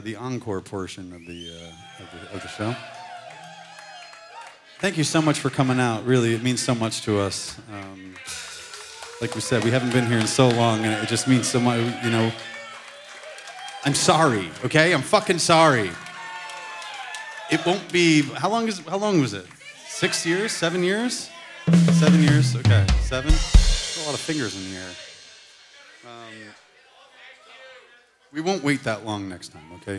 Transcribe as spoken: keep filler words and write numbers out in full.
The encore portion of the, uh, of the of the show. Thank you so much for coming out. Really, it means so much to us. Um, like we said, we haven't been here in so long, and it just means so much. You know, I'm sorry. Okay, I'm fucking sorry. It won't be. How long is? How long was it? Six years? Seven years? Seven years. Okay, seven. There's a lot of fingers in the air. Um, we won't wait that long next time. Okay.